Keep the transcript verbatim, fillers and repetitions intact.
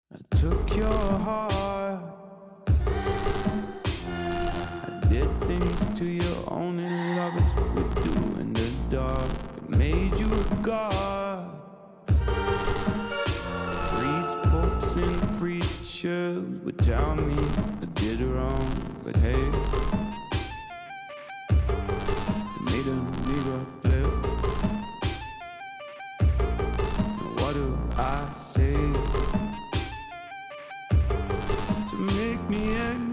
I took your heart, I did things to you only lovers would do in the dark. It made you a god. Priests, popes, and preachers would tell me I did wrong, but hey, it made a nigga flip. What do I say to make me angry?